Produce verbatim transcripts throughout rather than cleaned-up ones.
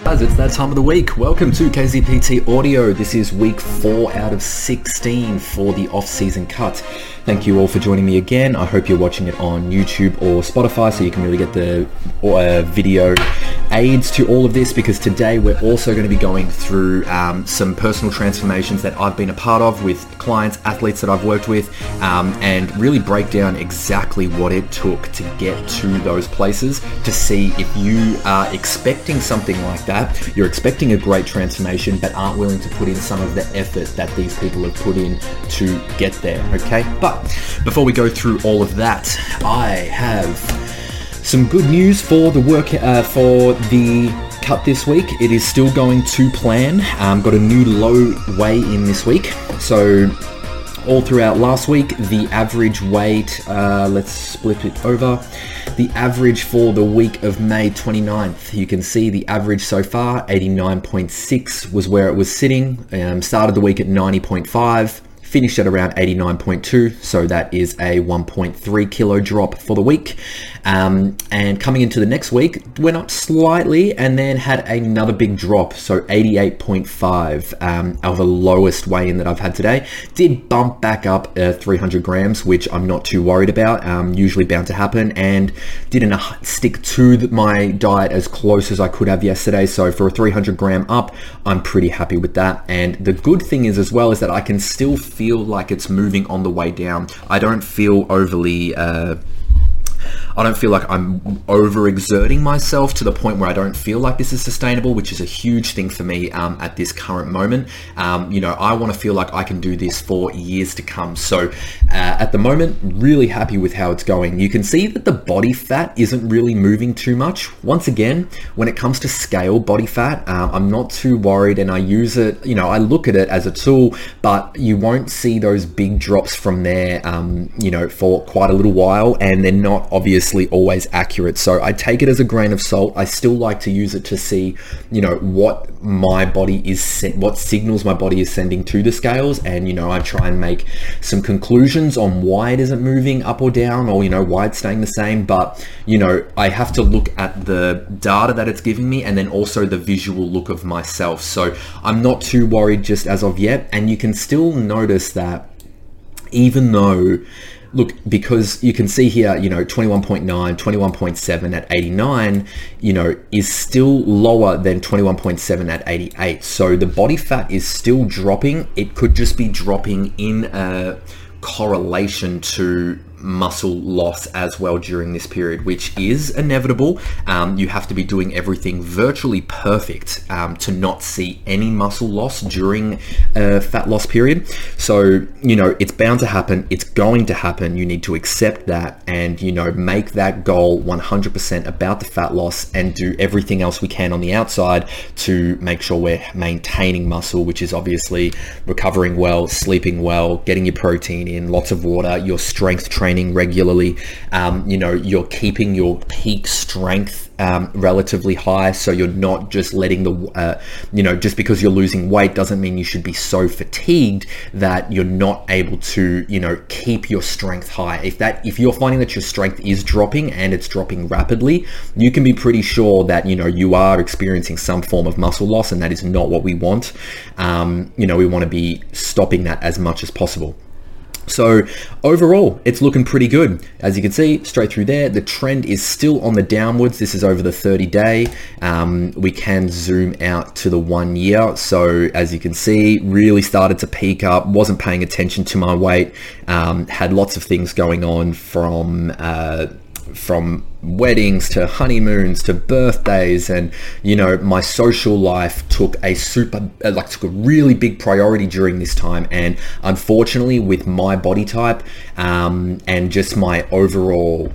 Guys, it's that time of the week. Welcome to K Z P T Audio. This is week four out of sixteen for the off-season cut. Thank you all for joining me again. I hope you're watching it on YouTube or Spotify so you can really get the uh, video aids to all of this, because today we're also going to be going through um, some personal transformations that I've been a part of with clients, athletes that I've worked with, um, and really break down exactly what it took to get to those places, to see if you are expecting something like that, you're expecting a great transformation but aren't willing to put in some of the effort that these people have put in to get there, okay? But before we go through all of that, I have some good news for the work uh, for the cut this week. It is still going to plan. Um, got a new low weigh in this week. So all throughout last week, the average weight, uh, let's split it over. The average for the week of May twenty-ninth, you can see the average so far, eighty-nine point six was where it was sitting. Um, started the week at ninety point five. Finished at around eighty-nine point two, so that is a one point three kilo drop for the week. Um, and coming into the next week, went up slightly and then had another big drop, so eighty-eight point five, um, of the lowest weigh-in that I've had today. Did bump back up uh, three hundred grams, which I'm not too worried about, um, usually bound to happen, and didn't uh, stick to the, my diet as close as I could have yesterday, so for a three hundred gram up, I'm pretty happy with that. And the good thing is as well is that I can still feel like it's moving on the way down. I don't feel overly uh, I don't feel like I'm overexerting myself to the point where I don't feel like this is sustainable, which is a huge thing for me um, at this current moment. Um, you know, I want to feel like I can do this for years to come. So uh, at the moment, really happy with how it's going. You can see that the body fat isn't really moving too much. Once again, when it comes to scale body fat, uh, I'm not too worried, and I use it, you know, I look at it as a tool, but you won't see those big drops from there, um, you know, for quite a little while, and they're not obviously always accurate. So I take it as a grain of salt. I still like to use it to see, you know, what my body is, what signals my body is sending to the scales, and you know, I try and make some conclusions on why it isn't moving up or down, or you know, why it's staying the same. But you know, I have to look at the data that it's giving me, and then also the visual look of myself. So I'm not too worried just as of yet. And you can still notice that even though, look, because you can see here, you know, twenty-one point nine, twenty-one point seven at eighty-nine, you know, is still lower than twenty-one point seven at eighty-eight. So the body fat is still dropping. It could just be dropping in a correlation to muscle loss as well during this period, which is inevitable. Um, you have to be doing everything virtually perfect um, to not see any muscle loss during a fat loss period. So, you know, it's bound to happen. It's going to happen. You need to accept that and, you know, make that goal one hundred percent about the fat loss, and do everything else we can on the outside to make sure we're maintaining muscle, which is obviously recovering well, sleeping well, getting your protein in, lots of water, your strength training regularly. Um, you know, you're keeping your peak strength um, relatively high, so you're not just letting the, uh, you know, just because you're losing weight doesn't mean you should be so fatigued that you're not able to, you know, keep your strength high. If that, if you're finding that your strength is dropping and it's dropping rapidly, you can be pretty sure that, you know, you are experiencing some form of muscle loss, and that is not what we want. Um, you know, we want to be stopping that as much as possible. So overall, it's looking pretty good. As you can see, straight through there, the trend is still on the downwards. This is over the thirty day. Um, we can zoom out to the one year. So as you can see, really started to peak up, wasn't paying attention to my weight, um, had lots of things going on from uh, from weddings to honeymoons to birthdays, and you know, my social life took a super like took a really big priority during this time. And unfortunately, with my body type um, and just my overall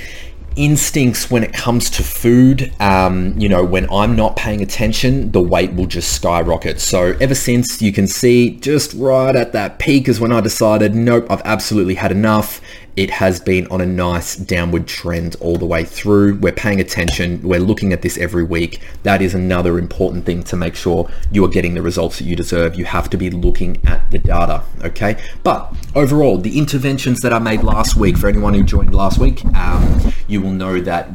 instincts when it comes to food, um, you know, when I'm not paying attention, the weight will just skyrocket. So ever since, you can see just right at that peak is when I decided, nope, I've absolutely had enough. it has been on a nice downward trend all the way through. We're paying attention. We're looking at this every week. That is another important thing to make sure you are getting the results that you deserve. You have to be looking at the data, okay? But overall, the interventions that I made last week, for anyone who joined last week, um, you will know that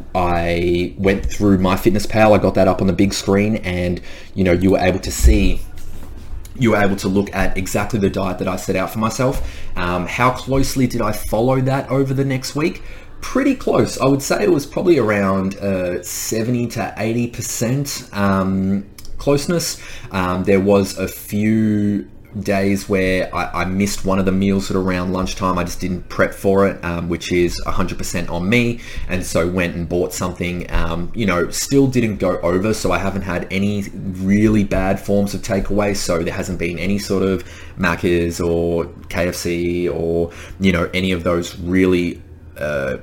I went through MyFitnessPal. I got that up on the big screen, and you know, you were able to see you were able to look at exactly the diet that I set out for myself. Um, how closely did I follow that over the next week? Pretty close. I would say it was probably around uh, seventy to eighty percent um, closeness. Um, there was a few days where I, I missed one of the meals at around lunchtime. I just didn't prep for it, um, which is one hundred percent on me, and so went and bought something. Um, you know, still didn't go over, so I haven't had any really bad forms of takeaway, so there hasn't been any sort of Macca's or K F C or, you know, any of those really uh,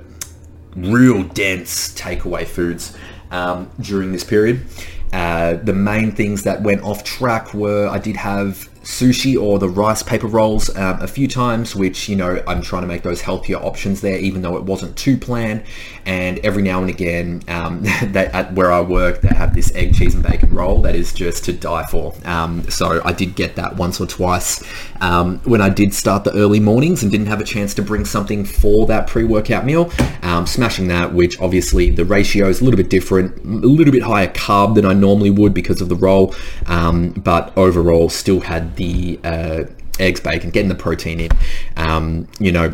real dense takeaway foods um, during this period. Uh, the main things that went off track were I did have sushi or the rice paper rolls um, a few times, which, you know, I'm trying to make those healthier options there, even though it wasn't too planned. And every now and again, um, that at where I work, they have this egg, cheese and bacon roll that is just to die for. Um, so I did get that once or twice um, when I did start the early mornings and didn't have a chance to bring something for that pre-workout meal. Um, smashing that, which obviously the ratio is a little bit different, a little bit higher carb than I normally would because of the roll, um, but overall still had the uh, eggs, bacon, getting the protein in. Um, you know,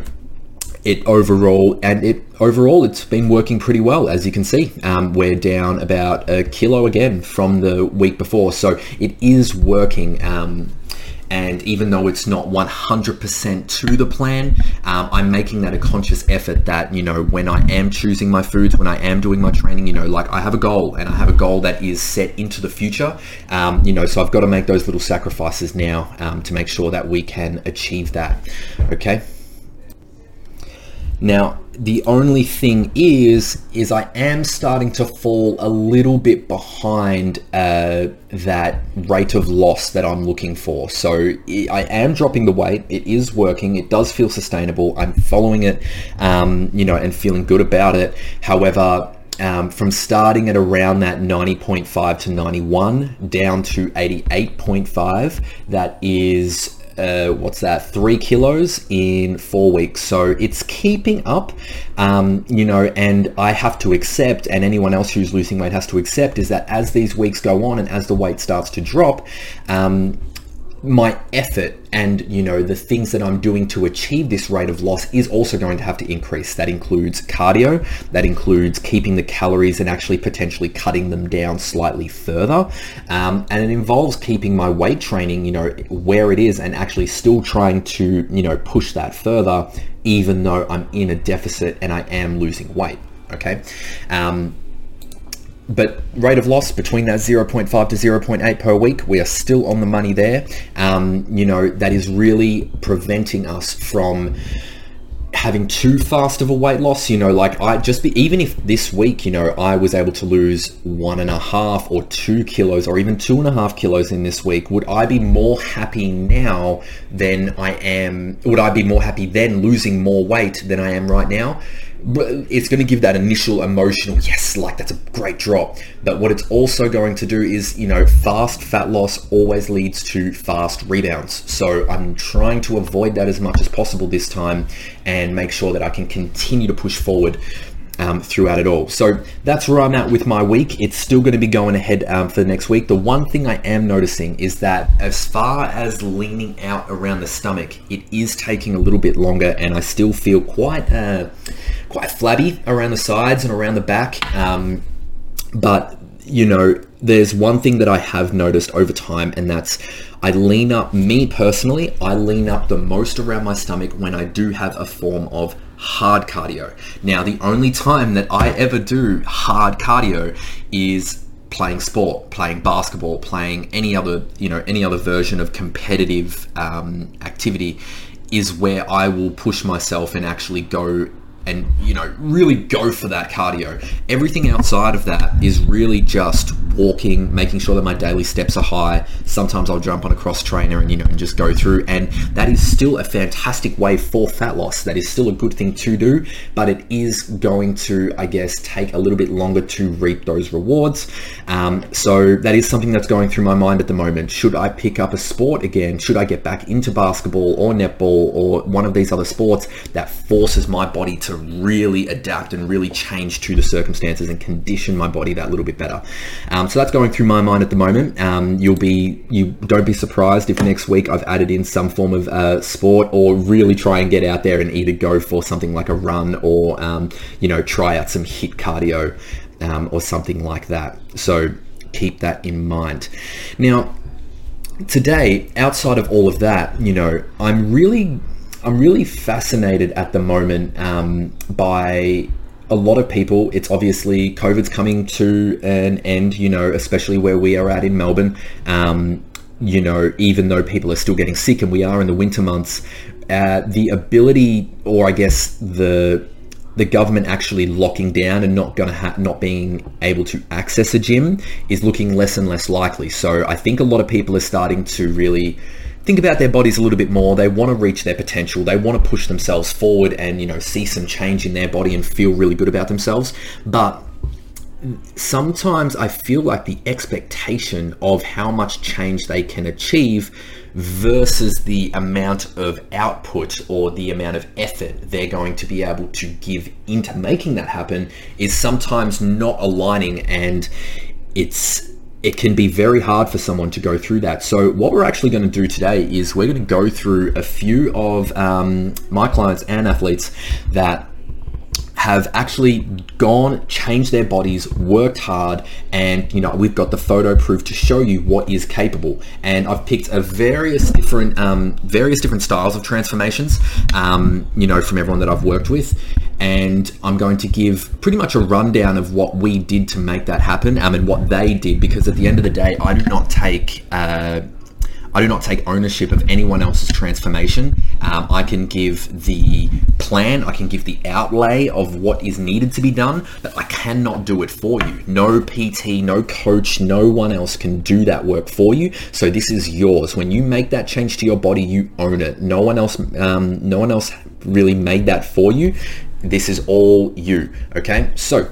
it overall, and it overall, it's been working pretty well. As you can see, um, we're down about a kilo again from the week before, so it is working. Um, and even though it's not one hundred percent to the plan, um, I'm making that a conscious effort that, you know, when I am choosing my foods, when I am doing my training, you know, like I have a goal, and I have a goal that is set into the future, um, you know, so I've got to make those little sacrifices now um, to make sure that we can achieve that, okay? Now, the only thing is, is I am starting to fall a little bit behind uh, that rate of loss that I'm looking for. So I am dropping the weight. It is working. It does feel sustainable. I'm following it, um, you know, and feeling good about it. However, Um, from starting at around that ninety point five to ninety-one down to eighty-eight point five, that is uh, what's that, three kilos in four weeks. So it's keeping up, um, you know, and I have to accept, and anyone else who's losing weight has to accept, is that as these weeks go on and as the weight starts to drop, um, my effort and, you know, the things that I'm doing to achieve this rate of loss is also going to have to increase. That includes cardio, that includes keeping the calories and actually potentially cutting them down slightly further. Um, and it involves keeping my weight training, you know, where it is and actually still trying to, you know, push that further, even though I'm in a deficit and I am losing weight, okay? Um, But rate of loss between that zero point five to zero point eight per week, we are still on the money there. Um, you know, that is really preventing us from having too fast of a weight loss. You know, like I just be, even if this week, you know, I was able to lose one and a half or two kilos or even two and a half kilos in this week, would I be more happy now than I am, would I be more happy then losing more weight than I am right now? It's going to give that initial emotional, yes, like that's a great drop. But what it's also going to do is, you know, fast fat loss always leads to fast rebounds. So I'm trying to avoid that as much as possible this time and make sure that I can continue to push forward Um, throughout it all. So that's where I'm at with my week. It's still going to be going ahead um, for the next week. The one thing I am noticing is that as far as leaning out around the stomach, it is taking a little bit longer, and I still feel quite uh, quite flabby around the sides and around the back. Um, but you know, there's one thing that I have noticed over time, and that's I lean up, me personally, I lean up the most around my stomach when I do have a form of hard cardio. Now, the only time that I ever do hard cardio is playing sport, playing basketball, playing any other, you know, any other version of competitive um, activity, is where I will push myself and actually go and, you know, really go for that cardio. Everything outside of that is really just walking, making sure that my daily steps are high. Sometimes I'll jump on a cross trainer and, you know, and just go through. And that is still a fantastic way for fat loss. That is still a good thing to do, but it is going to, I guess, take a little bit longer to reap those rewards. Um, so that is something that's going through my mind at the moment. Should I pick up a sport again? Should I get back into basketball or netball or one of these other sports that forces my body to really adapt and really change to the circumstances and condition my body that little bit better? Um, so that's going through my mind at the moment. Um, you'll be, you don't be surprised if next week I've added in some form of uh, sport, or really try and get out there and either go for something like a run or, um, you know, try out some HIIT cardio um, or something like that. So keep that in mind. Now, today, outside of all of that, you know, I'm really, I'm really fascinated at the moment um, by a lot of people. It's obviously COVID's coming to an end, you know, especially where we are at in Melbourne. Um, you know, even though people are still getting sick and we are in the winter months, uh, the ability, or I guess the the government actually locking down and not going to ha- not being able to access a gym is looking less and less likely. So I think a lot of people are starting to really think about their bodies a little bit more. They want to reach their potential. They want to push themselves forward and, you know, see some change in their body and feel really good about themselves. But sometimes I feel like the expectation of how much change they can achieve versus the amount of output or the amount of effort they're going to be able to give into making that happen is sometimes not aligning, and it's it can be very hard for someone to go through that. So what we're actually going to do today is we're going to go through a few of um, my clients and athletes that have actually gone, changed their bodies, worked hard, and, you know, we've got the photo proof to show you what is capable. And I've picked a various different, um, various different styles of transformations, um, you know, from everyone that I've worked with. And I'm going to give pretty much a rundown of what we did to make that happen, um, and what they did, because at the end of the day, I do not take, uh, I do not take ownership of anyone else's transformation. Um, I can give the plan, I can give the outlay of what is needed to be done, but I cannot do it for you. No P T, no coach, no one else can do that work for you. So this is yours. When you make that change to your body, you own it. No one else, um, no one else really made that for you. This is all you, okay? So,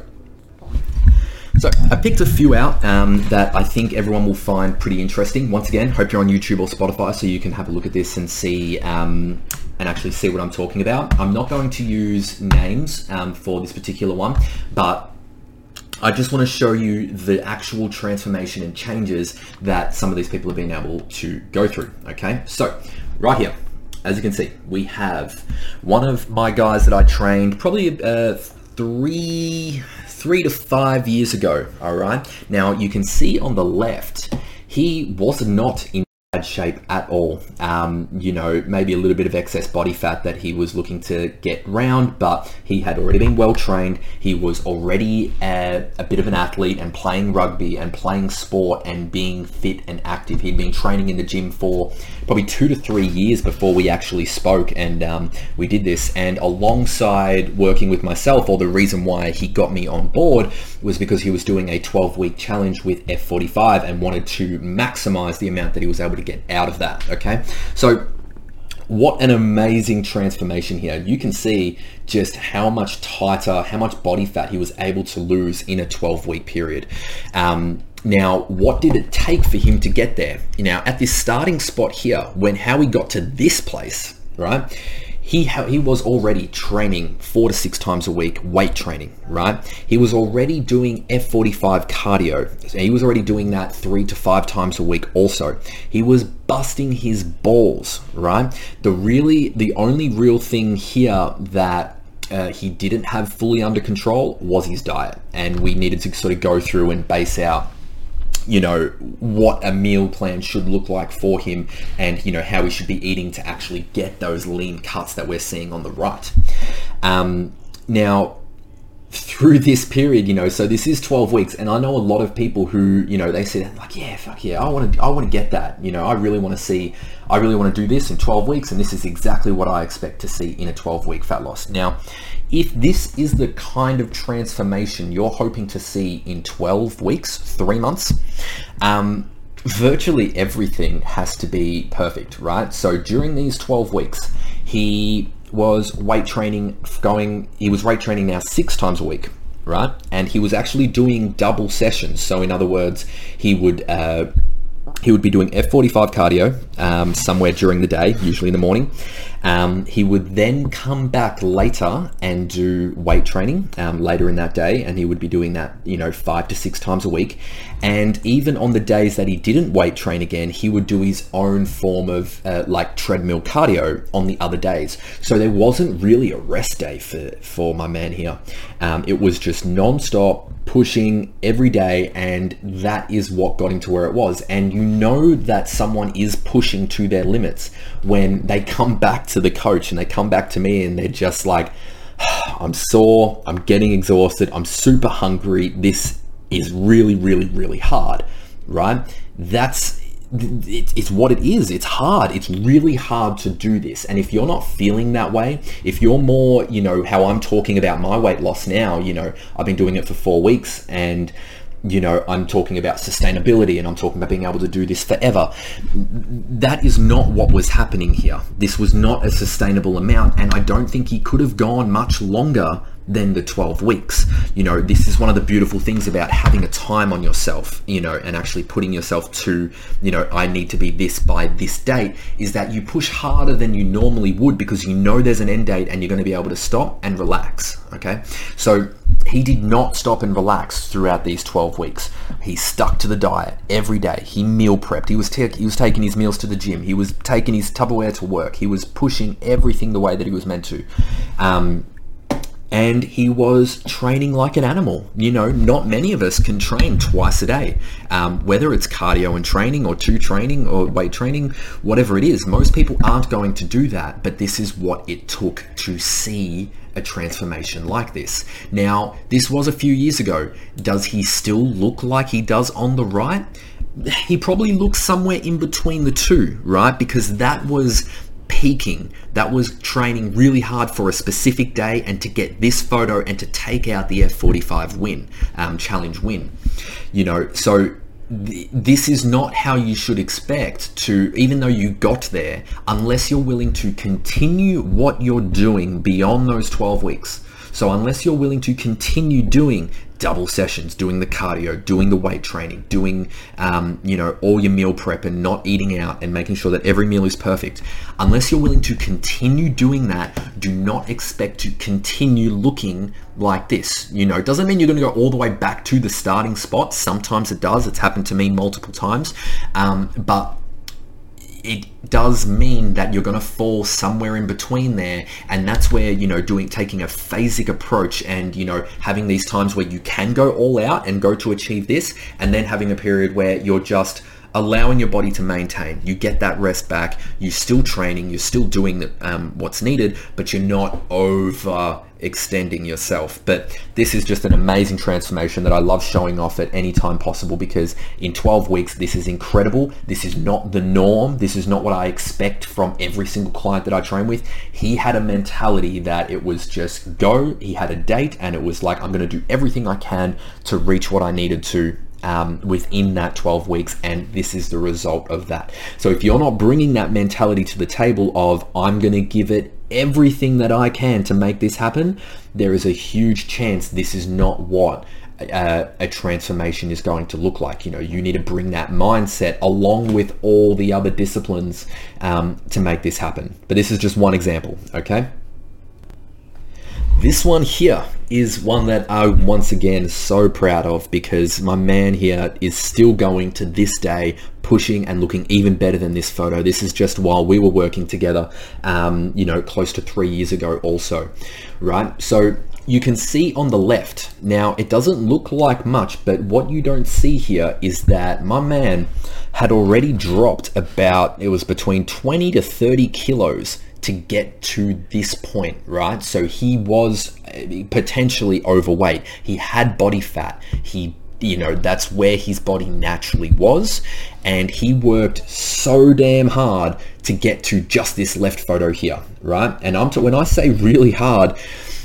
So I picked a few out um, that I think everyone will find pretty interesting. Once again, hope you're on YouTube or Spotify so you can have a look at this and see um, and actually see what I'm talking about. I'm not going to use names um, for this particular one, but I just want to show you the actual transformation and changes that some of these people have been able to go through, okay? So right here, as you can see, we have one of my guys that I trained probably uh, three... three to five years ago, all right? Now, you can see on the left, he was not in bad shape at all. Um, you know, maybe a little bit of excess body fat that he was looking to get round, but he had already been well trained. He was already a, a bit of an athlete and playing rugby and playing sport and being fit and active. He'd been training in the gym for probably two to three years before we actually spoke, and um, we did this. And alongside working with myself, or the reason why he got me on board was because he was doing a twelve week challenge with F forty-five and wanted to maximize the amount that he was able to get out of that, okay? So what an amazing transformation here. You can see just how much tighter, how much body fat he was able to lose in a twelve week period. Um, Now, what did it take for him to get there? Now, at this starting spot here, when how he got to this place, right? He ha- he was already training four to six times a week, weight training, right? He was already doing F forty-five cardio. So he was already doing that three to five times a week also. He was busting his balls, right? The really, the only real thing here that Uh, he didn't have fully under control was his diet, and we needed to sort of go through and base out, you know, what a meal plan should look like for him, and, you know, how he should be eating to actually get those lean cuts that we're seeing on the right. Um, now, through this period, you know, so this is twelve weeks, and I know a lot of people who, you know, they say like, yeah, fuck yeah, I want to, I want to get that, you know, I really want to see, I really want to do this in twelve weeks, and this is exactly what I expect to see in a twelve week fat loss. Now, if this is the kind of transformation you're hoping to see in twelve weeks, three months, um, virtually everything has to be perfect, right? So during these twelve weeks, he was weight training going, he was weight training now six times a week, right? And he was actually doing double sessions. So in other words, he would, uh, he would be doing F forty-five cardio um, somewhere during the day, usually in the morning. Um, he would then come back later and do weight training um, later in that day, and he would be doing that, you know, five to six times a week. And even on the days that he didn't weight train again, he would do his own form of uh, like treadmill cardio on the other days. So there wasn't really a rest day for, for my man here. Um, it was just non-stop pushing every day, and that is what got him to where it was. And you know that someone is pushing to their limits when they come back to the coach and they come back to me and they're just like, I'm sore, I'm getting exhausted, I'm super hungry, this is really, really, really hard, right? That's, it's what it is. It's hard. It's really hard to do this. And if you're not feeling that way, if you're more, you know, how I'm talking about my weight loss now, you know, I've been doing it for four weeks and, you know, I'm talking about sustainability and I'm talking about being able to do this forever. That is not what was happening here. This was not a sustainable amount. And I don't think he could have gone much longer than the twelve weeks. You know, this is one of the beautiful things about having a time on yourself, you know, and actually putting yourself to, you know, I need to be this by this date, is that you push harder than you normally would because you know there's an end date and you're going to be able to stop and relax. Okay. So he did not stop and relax throughout these twelve weeks. He stuck to the diet every day. He meal prepped. He was, ta- he was taking his meals to the gym. He was taking his Tupperware to work. He was pushing everything the way that he was meant to. Um, And he was training like an animal. You know, not many of us can train twice a day, um, whether it's cardio and training or two training or weight training, whatever it is. Most people aren't going to do that, but this is what it took to see a transformation like this. Now, this was a few years ago. Does he still look like he does on the right? He probably looks somewhere in between the two, right? Because that was peaking, that was training really hard for a specific day and to get this photo and to take out the F forty-five win, um, challenge win, you know. So th- this is not how you should expect to, even though you got there, unless you're willing to continue what you're doing beyond those twelve weeks. So unless you're willing to continue doing double sessions, doing the cardio, doing the weight training, doing, um, you know, all your meal prep and not eating out and making sure that every meal is perfect. Unless you're willing to continue doing that, do not expect to continue looking like this. You know, it doesn't mean you're going to go all the way back to the starting spot. Sometimes it does. It's happened to me multiple times. Um, but it does mean that you're going to fall somewhere in between there, and that's where, you know, doing taking a phasic approach and, you know, having these times where you can go all out and go to achieve this, and then having a period where you're just allowing your body to maintain. You get that rest back, you're still training, you're still doing the, um, what's needed, but you're not over extending yourself. But this is just an amazing transformation that I love showing off at any time possible, because in twelve weeks, this is incredible. This is not the norm. This is not what I expect from every single client that I train with. He had a mentality that it was just go. He had a date and it was like, I'm going to do everything I can to reach what I needed to Um, within that twelve weeks, and this is the result of that. So if you're not bringing that mentality to the table of I'm going to give it everything that I can to make this happen, there is a huge chance this is not what uh, a transformation is going to look like. You know, you need to bring that mindset along with all the other disciplines um, to make this happen. But this is just one example, okay? This one here is one that I'm once again so proud of, because my man here is still going to this day, pushing and looking even better than this photo. This is just while we were working together, um, you know, close to three years ago also, right? So you can see on the left, now it doesn't look like much, but what you don't see here is that my man had already dropped about, it was between twenty to thirty kilos to get to this point, right? So he was potentially overweight. He had body fat. He, you know, that's where his body naturally was. And he worked so damn hard to get to just this left photo here, right? And I'm t- when I say really hard,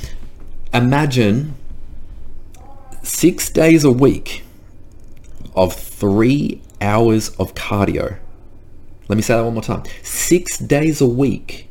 imagine six days a week of three hours of cardio. Let me say that one more time. Six days a week,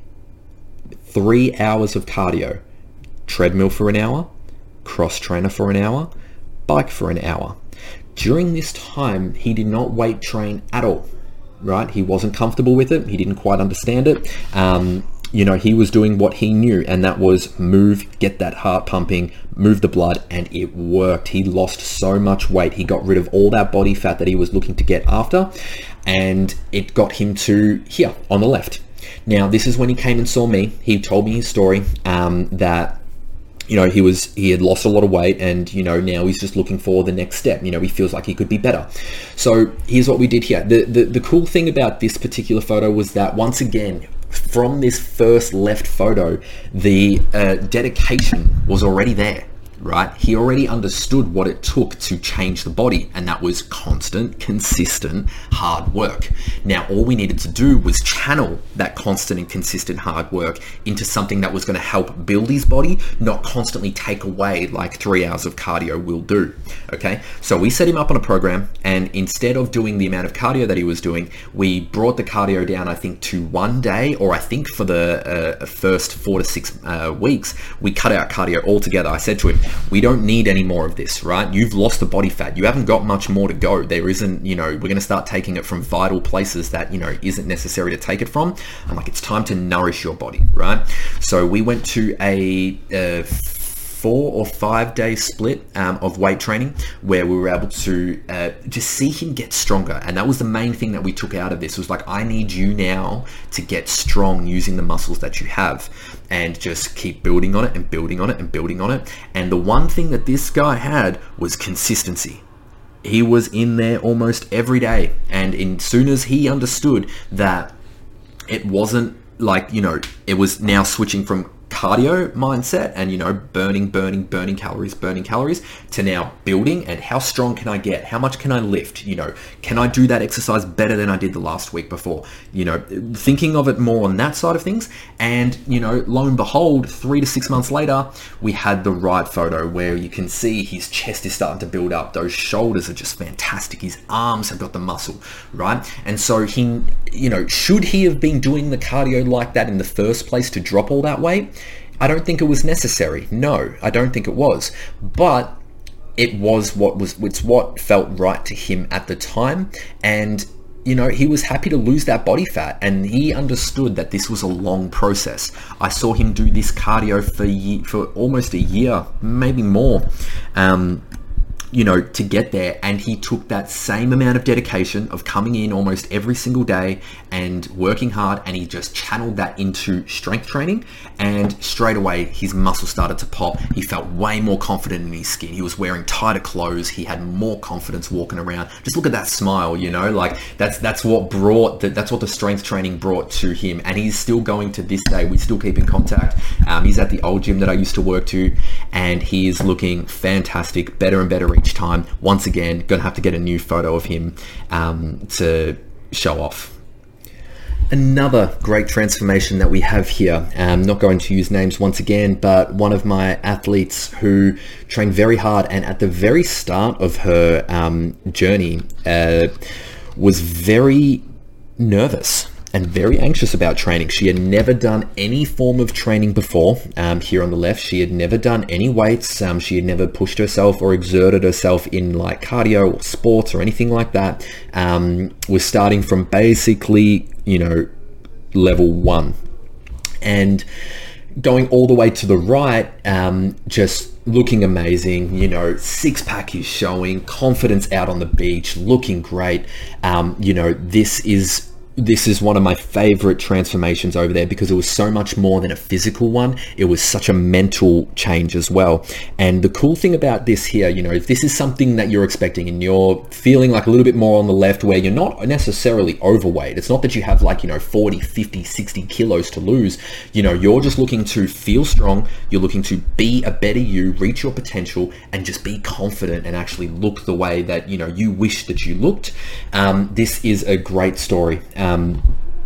three hours of cardio. Treadmill for an hour, cross trainer for an hour, bike for an hour. During this time, he did not weight train at all, right? He wasn't comfortable with it. He didn't quite understand it. Um, you know, he was doing what he knew, and that was move, get that heart pumping, move the blood, and it worked. He lost so much weight. He got rid of all that body fat that he was looking to get after, and it got him to here on the left. Now, this is when he came and saw me. He told me his story, um, that you know, he was, he had lost a lot of weight, and, you know, now he's just looking for the next step. You know, he feels like he could be better. So here's what we did here. The, the, the cool thing about this particular photo was that, once again, from this first left photo, the uh, dedication was already there, right? He already understood what it took to change the body, and that was constant, consistent, hard work. Now, all we needed to do was channel that constant and consistent hard work into something that was going to help build his body, not constantly take away like three hours of cardio will do. Okay, so we set him up on a program, and instead of doing the amount of cardio that he was doing, we brought the cardio down, I think, to one day, or I think for the uh, first four to six uh, weeks, we cut out cardio altogether. I said to him, we don't need any more of this, right? You've lost the body fat. You haven't got much more to go. There isn't, you know, we're going to start taking it from vital places that, you know, isn't necessary to take it from. I'm like, it's time to nourish your body, right? So we went to a, a four or five day split um, of weight training, where we were able to uh, just see him get stronger. And that was the main thing that we took out of this, was like, I need you now to get strong using the muscles that you have, and just keep building on it and building on it and building on it. And the one thing that this guy had was consistency. He was in there almost every day. And as soon as he understood that it wasn't like, you know, it was now switching from cardio mindset and, you know, burning, burning, burning calories, burning calories, to now building, and how strong can I get? How much can I lift? You know, can I do that exercise better than I did the last week before? You know, thinking of it more on that side of things. And, you know, lo and behold, three to six months later, we had the right photo where you can see his chest is starting to build up. Those shoulders are just fantastic. His arms have got the muscle, right? And so he, you know, should he have been doing the cardio like that in the first place to drop all that weight? I don't think it was necessary. No, I don't think it was. But it was what was, it's what felt right to him at the time. And, you know, he was happy to lose that body fat, and he understood that this was a long process. I saw him do this cardio for ye- for almost a year, maybe more. Um, you know, to get there. And he took that same amount of dedication of coming in almost every single day and working hard, and he just channeled that into strength training, and straight away his muscles started to pop. He felt way more confident in his skin. He was wearing tighter clothes. He had more confidence walking around. Just look at that smile, you know, like that's that's what brought the, that's what the strength training brought to him. And he's still going to this day. We still keep in contact. Um, he's at the old gym that I used to work to, and he is looking fantastic, better and better each time. Once again, gonna have to get a new photo of him um, to show off. Another great transformation that we have here, I'm not going to use names once again, but one of my athletes who trained very hard, and at the very start of her um, journey uh, was very nervous and very anxious about training. She had never done any form of training before. Um, here on the left, she had never done any weights. Um, she had never pushed herself or exerted herself in like cardio or sports or anything like that. Um, was starting from basically, you know, level one, and going all the way to the right, um, just looking amazing. You know, six pack is showing, confidence out on the beach, looking great. Um, you know, this is this is one of my favorite transformations over there because it was so much more than a physical one. It was such a mental change as well. And the cool thing about this here, you know, if this is something that you're expecting and you're feeling like a little bit more on the left where you're not necessarily overweight, it's not that you have like, you know, forty, fifty, sixty kilos to lose, you know, you're just looking to feel strong. You're looking to be a better you, reach your potential, and just be confident and actually look the way that, you know, you wish that you looked. Um, this is a great story. Um, Um,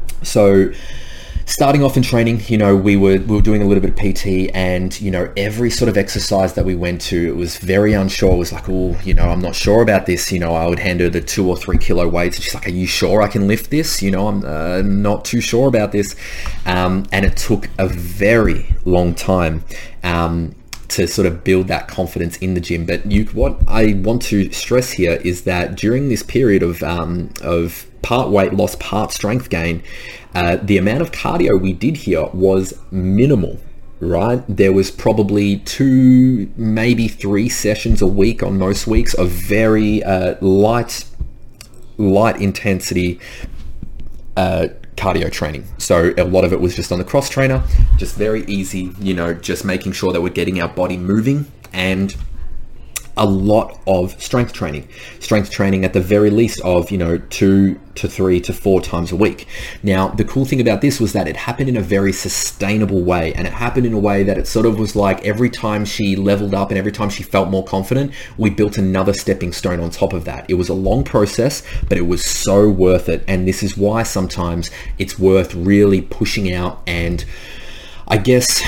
so starting off in training, you know, we were, we were doing a little bit of P T, and, you know, every sort of exercise that we went to, it was very unsure. It was like, oh, you know, I'm not sure about this. You know, I would hand her the two or three kilo weights and she's like, are you sure I can lift this? You know, I'm uh, not too sure about this. Um, and it took a very long time, um, to sort of build that confidence in the gym. But you, what I want to stress here is that during this period of, um, of part weight loss, part strength gain, uh, the amount of cardio we did here was minimal, right? There was probably two, maybe three sessions a week on most weeks of very uh, light, light intensity uh, cardio training. So a lot of it was just on the cross trainer, just very easy, you know, just making sure that we're getting our body moving, and a lot of strength training, strength training at the very least of, you know, two to three to four times a week. Now, the cool thing about this was that it happened in a very sustainable way, and it happened in a way that it sort of was like every time she leveled up and every time she felt more confident, we built another stepping stone on top of that. It was a long process, but it was so worth it. And this is why sometimes it's worth really pushing out and, I guess,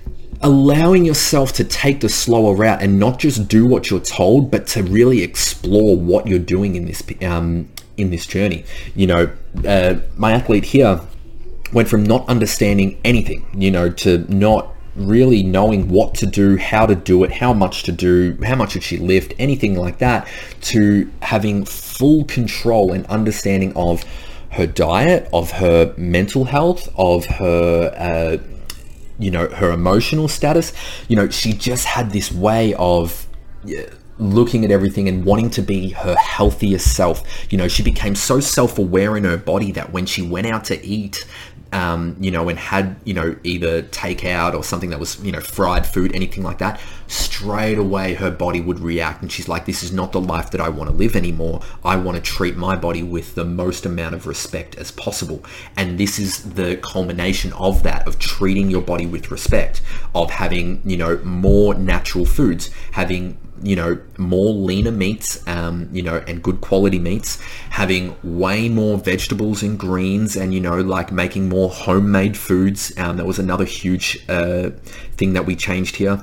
allowing yourself to take the slower route and not just do what you're told, but to really explore what you're doing in this um, in this journey. You know, uh, my athlete here went from not understanding anything, you know, to not really knowing what to do, how to do it, how much to do, how much should she lift, anything like that, to having full control and understanding of her diet, of her mental health, of her uh, you know, her emotional status. You know, she just had this way of yeah, looking at everything and wanting to be her healthiest self. You know, she became so self-aware in her body that when she went out to eat, um, you know, and had, you know, either takeout or something that was, you know, fried food, anything like that, straight away her body would react. And she's like, this is not the life that I want to live anymore. I want to treat my body with the most amount of respect as possible. And this is the culmination of that, of treating your body with respect, of having, you know, more natural foods, having, you know, more leaner meats, um, you know, and good quality meats, having way more vegetables and greens, and, you know, like making more homemade foods. Um, that was another huge uh, thing that we changed here.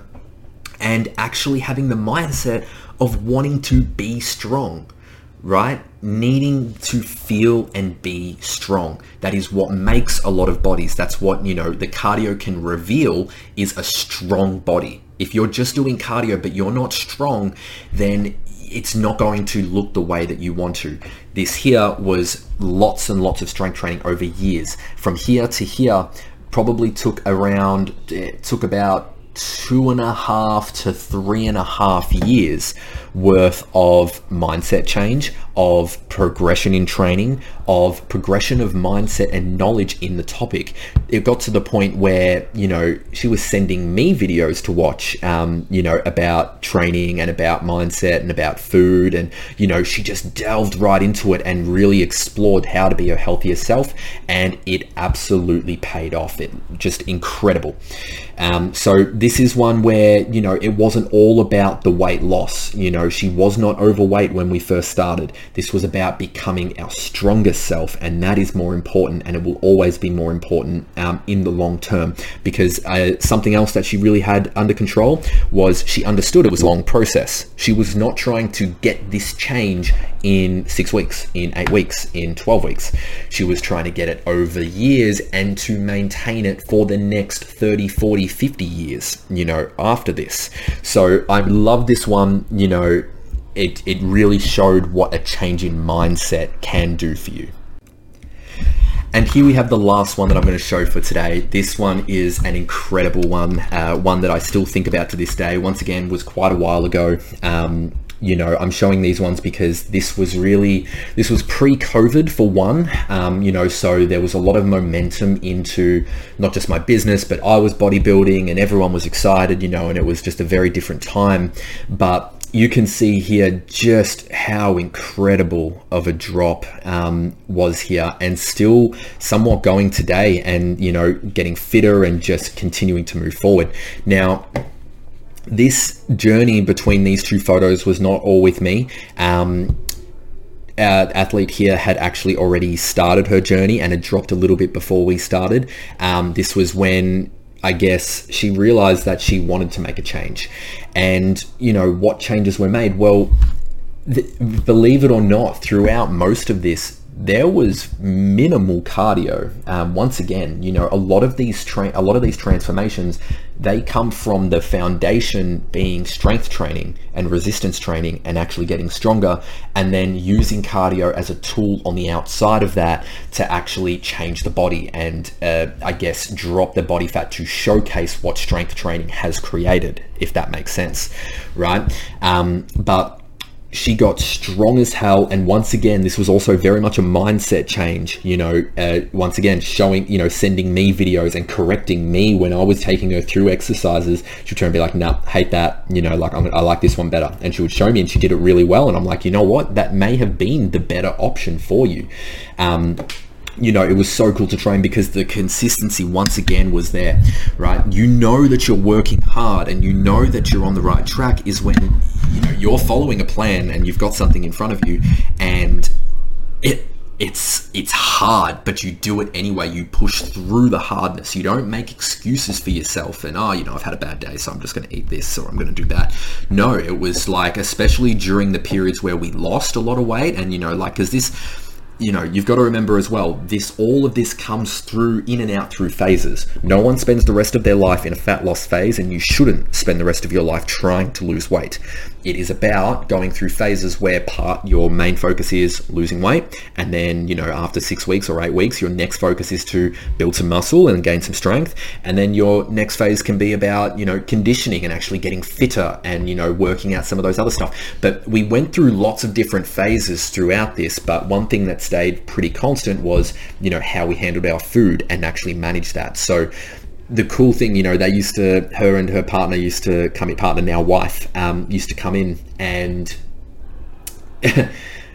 And actually having the mindset of wanting to be strong, right? Needing to feel and be strong. That is what makes a lot of bodies. That's what, you know, the cardio can reveal, is a strong body. If you're just doing cardio but you're not strong, then it's not going to look the way that you want to. This here was lots and lots of strength training over years. From here to here probably took around, it took about two and a half to three and a half years worth of mindset change, of progression in training, of progression of mindset and knowledge in the topic. It got to the point where, you know, she was sending me videos to watch, um, you know, about training and about mindset and about food. And, you know, she just delved right into it and really explored how to be her healthiest self. And it absolutely paid off. It just incredible. Um, so this is one where, you know, it wasn't all about the weight loss. You know, she was not overweight when we first started. This was about becoming our strongest self, and that is more important, and it will always be more important um, in the long term, because uh, something else that she really had under control was she understood it was a long process. She was not trying to get this change in six weeks, in eight weeks, in twelve weeks. She was trying to get it over years and to maintain it for the next thirty, forty, fifty years, you know, after this. So I love this one. You know, it, it really showed what a change in mindset can do for you. And here we have the last one that I'm going to show for today. This one is an incredible one, uh, one that I still think about to this day. Once again, was quite a while ago. Um, you know, I'm showing these ones because this was really, this was pre-COVID for one, um, you know, so there was a lot of momentum into not just my business, but I was bodybuilding and everyone was excited, you know, and it was just a very different time. But you can see here just how incredible of a drop um, was here, and still somewhat going today, and, you know, getting fitter and just continuing to move forward. Now, this journey between these two photos was not all with me. Um, our athlete here had actually already started her journey and had dropped a little bit before we started. Um, this was when I guess she realized that she wanted to make a change. And, you know, what changes were made? Well, th- believe it or not, throughout most of this, there was minimal cardio. Um, once again, you know, a lot of these tra- a lot of these transformations, they come from the foundation being strength training and resistance training and actually getting stronger, and then using cardio as a tool on the outside of that to actually change the body and uh, I guess drop the body fat to showcase what strength training has created, if that makes sense, right? Um, but she got strong as hell. And once again, this was also very much a mindset change, you know, uh, once again, showing, you know, sending me videos and correcting me when I was taking her through exercises. She'd try and be like, nah, hate that, you know, like, I'm, I like this one better. And she would show me, and she did it really well. And I'm like, you know what, that may have been the better option for you. Um, you know, it was so cool to train because the consistency once again was there, right? You know that you're working hard and you know that you're on the right track is when, you know, you're following a plan and you've got something in front of you, and it it's it's hard, but you do it anyway. You push through the hardness. You don't make excuses for yourself and, oh, you know, I've had a bad day, so I'm just going to eat this or I'm going to do that. No, it was like, especially during the periods where we lost a lot of weight, and, you know, like, because this, you know, you've got to remember as well, this, all of this comes through, in and out through phases. No one spends the rest of their life in a fat loss phase, and you shouldn't spend the rest of your life trying to lose weight. It is about going through phases where part your main focus is losing weight, and then, you know, after six weeks or eight weeks, your next focus is to build some muscle and gain some strength. And then your next phase can be about, you know, conditioning and actually getting fitter and, you know, working out some of those other stuff. But we went through lots of different phases throughout this, but one thing that stayed pretty constant was, you know, how we handled our food and actually managed that. So the cool thing, you know, they used to, her and her partner used to come in, partner now wife, um, used to come in, and I,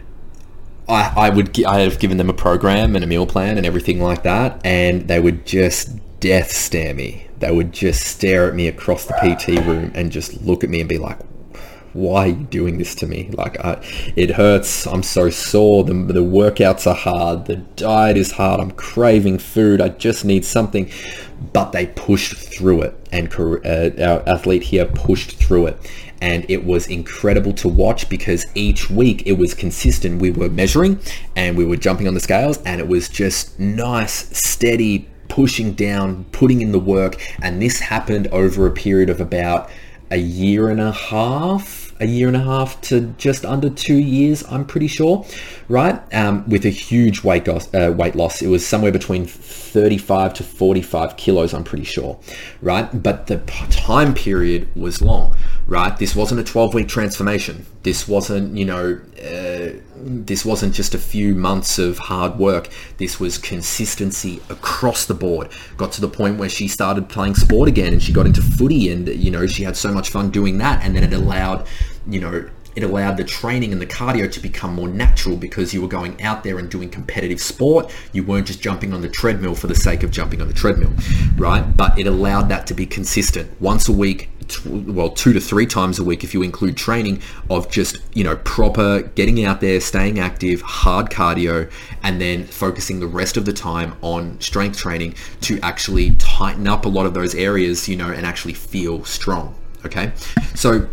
I would, I have given them a program and a meal plan and everything like that, and they would just death stare me. They would just stare at me across the P T room and just look at me and be like, why are you doing this to me? Like, I, it hurts. I'm so sore. The, the workouts are hard. The diet is hard. I'm craving food. I just need something. But they pushed through it, and uh, our athlete here pushed through it. And it was incredible to watch because each week it was consistent. We were measuring and we were jumping on the scales, and it was just nice, steady, pushing down, putting in the work. And this happened over a period of about a year and a half, a year and a half to just under two years, I'm pretty sure, right? Um, with a huge weight loss, uh, weight loss. It was somewhere between thirty-five to forty-five kilos, I'm pretty sure, right? But the time period was long, right? This wasn't a twelve week transformation. This wasn't, you know, uh, this wasn't just a few months of hard work. This was consistency across the board. Got to the point where she started playing sport again, and she got into footy, and, you know, she had so much fun doing that. And then it allowed, you know, it allowed the training and the cardio to become more natural because you were going out there and doing competitive sport. You weren't just jumping on the treadmill for the sake of jumping on the treadmill, right? But it allowed that to be consistent once a week, well, two to three times a week if you include training, of just, you know, proper getting out there, staying active, hard cardio, and then focusing the rest of the time on strength training to actually tighten up a lot of those areas, you know, and actually feel strong. Okay, so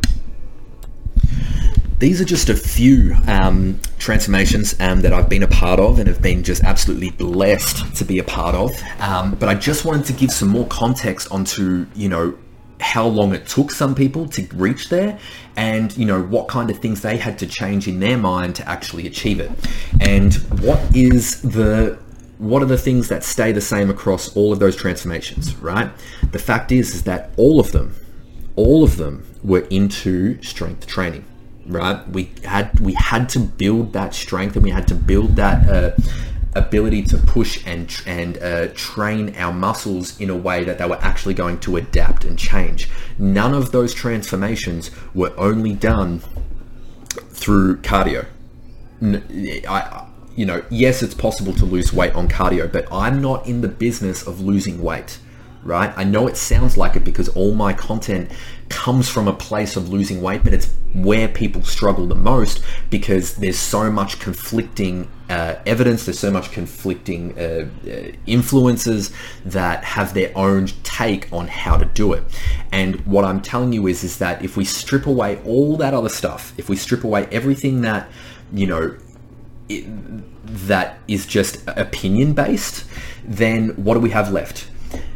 these are just a few um, transformations um, that I've been a part of and have been just absolutely blessed to be a part of. Um, but I just wanted to give some more context onto, you know, how long it took some people to reach there, and, you know, what kind of things they had to change in their mind to actually achieve it. And what is the what are the things that stay the same across all of those transformations, right? The fact is, is that all of them, all of them were into strength training. right? We had we had to build that strength, and we had to build that uh, ability to push and and uh, train our muscles in a way that they were actually going to adapt and change. None of those transformations were only done through cardio. I, you know, yes, it's possible to lose weight on cardio, but I'm not in the business of losing weight, right? I know it sounds like it because all my content comes from a place of losing weight, but it's where people struggle the most because there's so much conflicting uh, evidence, there's so much conflicting uh, uh, influences that have their own take on how to do it. And what I'm telling you is, is that if we strip away all that other stuff, if we strip away everything that, you know, it, that is just opinion based, then what do we have left?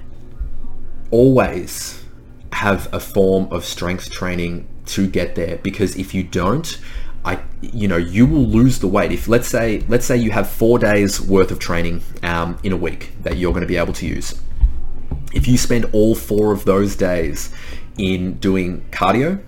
Always have a form of strength training to get there, because if you don't, I, you know, you will lose the weight. If let's say, let's say you have four days worth of training um, in a week that you're going to be able to use. If you spend all four of those days in doing cardio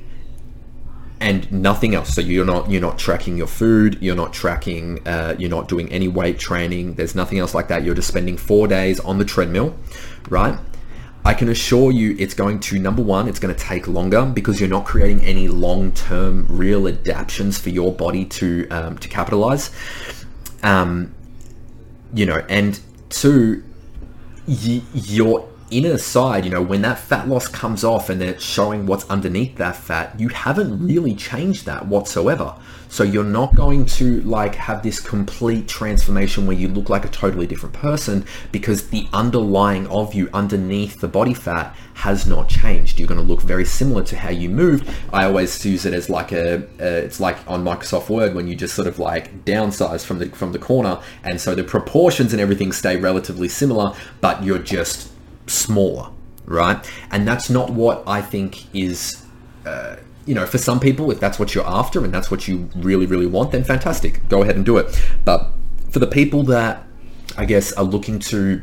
and nothing else, so you're not you're not tracking your food, you're not tracking, uh, you're not doing any weight training, there's nothing else like that, you're just spending four days on the treadmill, right? I can assure you it's going to, number one, it's going to take longer because you're not creating any long-term real adaptations for your body to um, to capitalize. Um, you know, and two, y- your inner side, you know, when that fat loss comes off and then it's showing what's underneath that fat, you haven't really changed that whatsoever. So you're not going to like have this complete transformation where you look like a totally different person because the underlying of you underneath the body fat has not changed. You're going to look very similar to how you moved. I always use it as like a, uh, it's like on Microsoft Word when you just sort of like downsize from the from the corner, and so the proportions and everything stay relatively similar, but you're just smaller, right? And that's not what I think is, uh, you know, for some people, if that's what you're after and that's what you really, really want, then fantastic, go ahead and do it. But for the people that I guess are looking to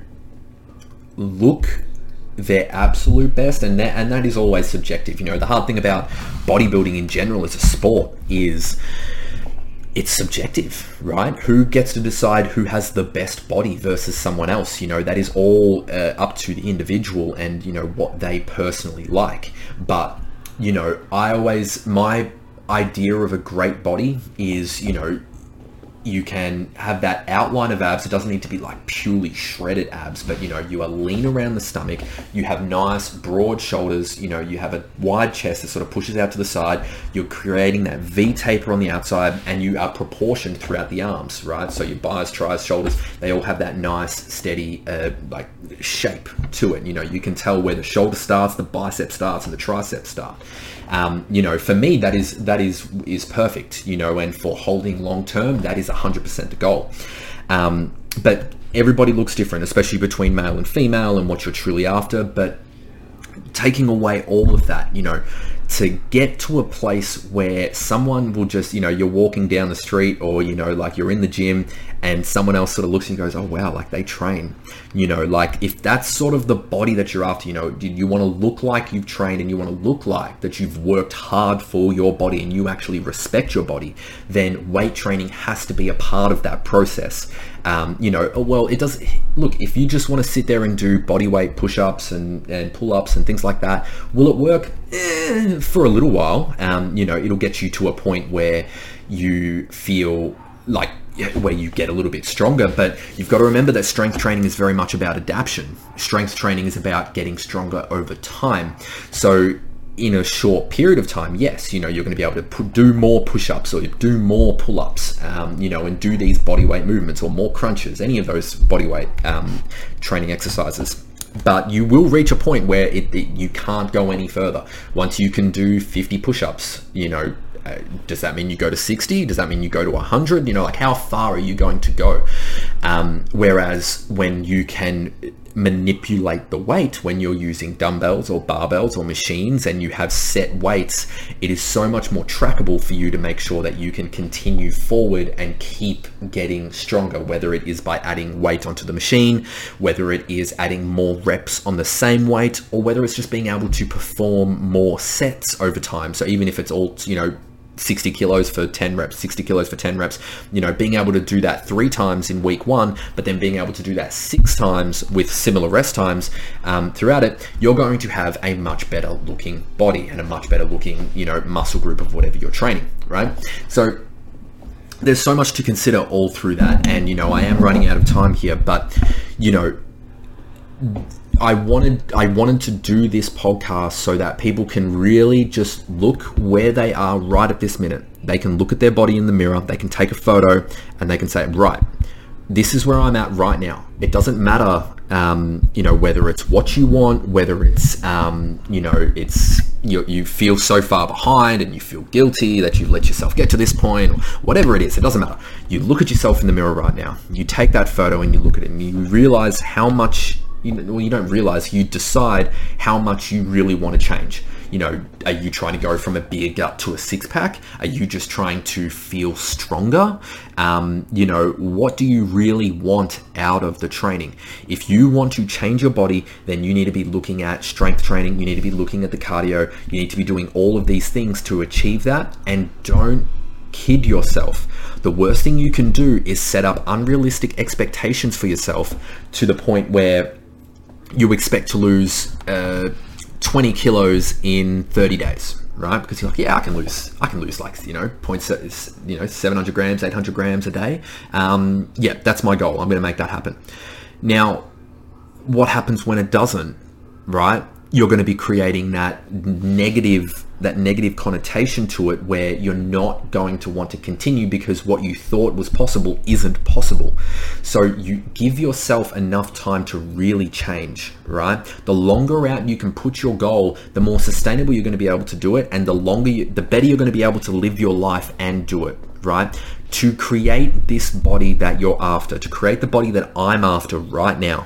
look their absolute best, and that, and that is always subjective. You know, the hard thing about bodybuilding in general as a sport is it's subjective, right? Who gets to decide who has the best body versus someone else? You know, that is all uh, up to the individual and, you know, what they personally like. But, you know, I always, my idea of a great body is, you know, you can have that outline of abs. It doesn't need to be like purely shredded abs, but you know, you are lean around the stomach, you have nice broad shoulders, you know, you have a wide chest that sort of pushes out to the side, you're creating that V taper on the outside, and you are proportioned throughout the arms, right? So your biceps, tris, shoulders, they all have that nice steady uh, like shape to it. You know, you can tell where the shoulder starts, the bicep starts, and the tricep start. Um, you know, for me, that is that is is perfect, you know, and for holding long term, that is one hundred percent the goal. Um, but everybody looks different, especially between male and female and what you're truly after. But taking away all of that, you know, to get to a place where someone will just, you know, you're walking down the street, or, you know, like you're in the gym and someone else sort of looks and goes, oh wow, like they train, you know, like if that's sort of the body that you're after, you know, you want to look like you've trained and you want to look like that you've worked hard for your body and you actually respect your body, then weight training has to be a part of that process. Um, you know, well, it does, look, if you just want to sit there and do body weight push-ups and, and pull-ups and things like that, will it work? Eh, for a little while. Um, you know, it'll get you to a point where you feel like, where you get a little bit stronger, but you've got to remember that strength training is very much about adaptation. Strength training is about getting stronger over time. So in a short period of time, yes, you know, you're going to be able to pu- do more push-ups or do more pull-ups, um, you know, and do these body weight movements or more crunches, any of those body weight um, training exercises. But you will reach a point where it, it, you can't go any further. Once you can do fifty push-ups, you know, uh, does that mean you go to sixty? Does that mean you go to one hundred? You know, like how far are you going to go? Um, whereas when you can manipulate the weight, when you're using dumbbells or barbells or machines and you have set weights, it is so much more trackable for you to make sure that you can continue forward and keep getting stronger, whether it is by adding weight onto the machine, whether it is adding more reps on the same weight, or whether it's just being able to perform more sets over time. So even if it's all, you know, sixty kilos for ten reps, sixty kilos for ten reps, you know, being able to do that three times in week one, but then being able to do that six times with similar rest times um, throughout it, you're going to have a much better looking body and a much better looking, you know, muscle group of whatever you're training, right? So there's so much to consider all through that. And, you know, I am running out of time here, but, you know, I wanted I wanted to do this podcast so that people can really just look where they are right at this minute. They can look at their body in the mirror, they can take a photo, and they can say, right, this is where I'm at right now. It doesn't matter, um, you know, whether it's what you want, whether it's, um, you know, it's you, you feel so far behind and you feel guilty that you've let yourself get to this point, or whatever it is, it doesn't matter. You look at yourself in the mirror right now, you take that photo and you look at it and you realize how much You, well, you don't realize, you decide how much you really want to change. You know, are you trying to go from a beer gut to a six pack? Are you just trying to feel stronger? Um, you know, what do you really want out of the training? If you want to change your body, then you need to be looking at strength training. You need to be looking at the cardio. You need to be doing all of these things to achieve that. And don't kid yourself. The worst thing you can do is set up unrealistic expectations for yourself to the point where you expect to lose uh, twenty kilos in thirty days, right? Because you're like, yeah, I can lose, I can lose like, you know, points, you know, seven hundred grams, eight hundred grams a day. Um, yeah, that's my goal. I'm going to make that happen. Now, what happens when it doesn't, right? You're going to be creating that negative, that negative connotation to it where you're not going to want to continue because what you thought was possible isn't possible. So you give yourself enough time to really change, right? The longer out you can put your goal, the more sustainable you're going to be able to do it. And the longer, you, the better you're going to be able to live your life and do it, right? To create this body that you're after, to create the body that I'm after right now,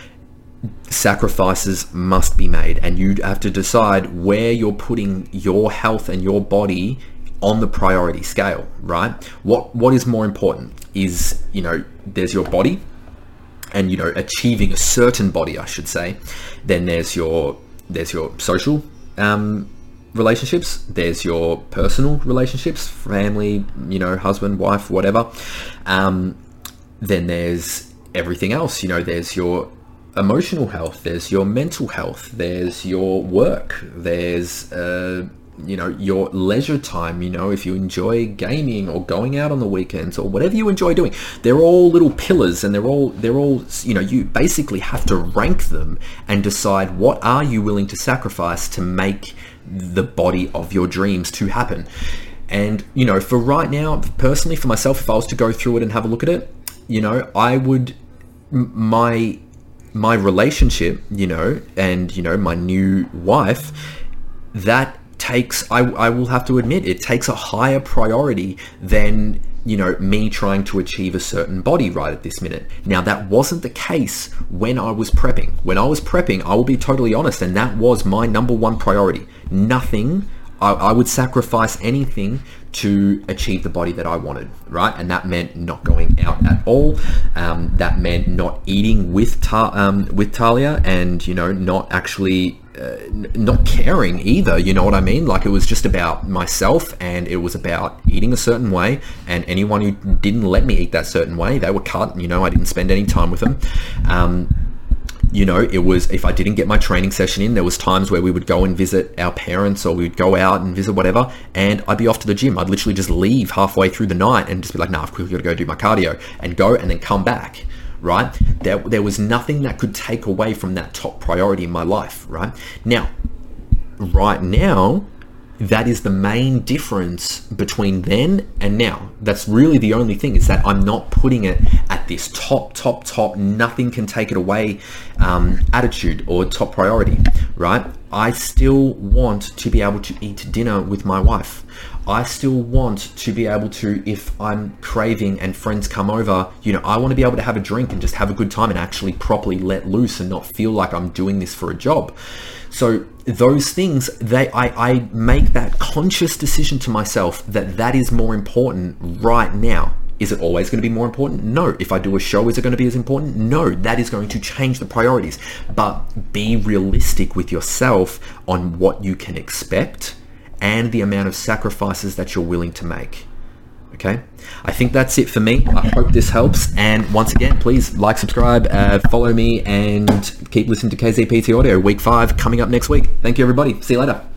sacrifices must be made, and you have to decide where you're putting your health and your body on the priority scale, right? What what is more important is, you know, there's your body and, you know, achieving a certain body, I should say. Then there's your there's your social um relationships, there's your personal relationships, family, you know, husband, wife, whatever. Um then there's everything else, you know, there's your emotional health, there's your mental health, there's your work, there's uh you know, your leisure time, you know, if you enjoy gaming or going out on the weekends or whatever you enjoy doing. They're all little pillars, and they're all they're all you know, you basically have to rank them and decide what are you willing to sacrifice to make the body of your dreams to happen. And, you know, for right now, personally, for myself, if I was to go through it and have a look at it, you know, I would my my relationship, you know, and, you know, my new wife, that takes, I, I will have to admit, it takes a higher priority than, you know, me trying to achieve a certain body right at this minute. Now, that wasn't the case when I was prepping. When I was prepping, I will be totally honest, and that was my number one priority. Nothing, I, I would sacrifice anything to achieve the body that I wanted, right? And that meant not going out at all. Um, that meant not eating with Ta- um, with Talia, and, you know, not actually uh, n- not caring either. You know what I mean? Like, it was just about myself, and it was about eating a certain way. And anyone who didn't let me eat that certain way, they were cut. You know, I didn't spend any time with them. Um, You know, it was, if I didn't get my training session in, there was times where we would go and visit our parents, or we'd go out and visit whatever, and I'd be off to the gym. I'd literally just leave halfway through the night and just be like, nah, I've quickly got to go do my cardio, and go and then come back, right? There, there was nothing that could take away from that top priority in my life, right? Now, right now, that is the main difference between then and now. That's really the only thing, is that I'm not putting it at this top, top, top, nothing can take it away um, attitude or top priority, right? I still want to be able to eat dinner with my wife. I still want to be able to, if I'm craving and friends come over, you know, I want to be able to have a drink and just have a good time and actually properly let loose and not feel like I'm doing this for a job. So those things, they, I, I make that conscious decision to myself that that is more important right now. Is it always going to be more important? No. If I do a show, is it going to be as important? No. That is going to change the priorities. But be realistic with yourself on what you can expect and the amount of sacrifices that you're willing to make. Okay, I think that's it for me. I hope this helps. And once again, please like, subscribe, uh, follow me, and keep listening to K Z P T Audio. Week five coming up next week. Thank you, everybody. See you later.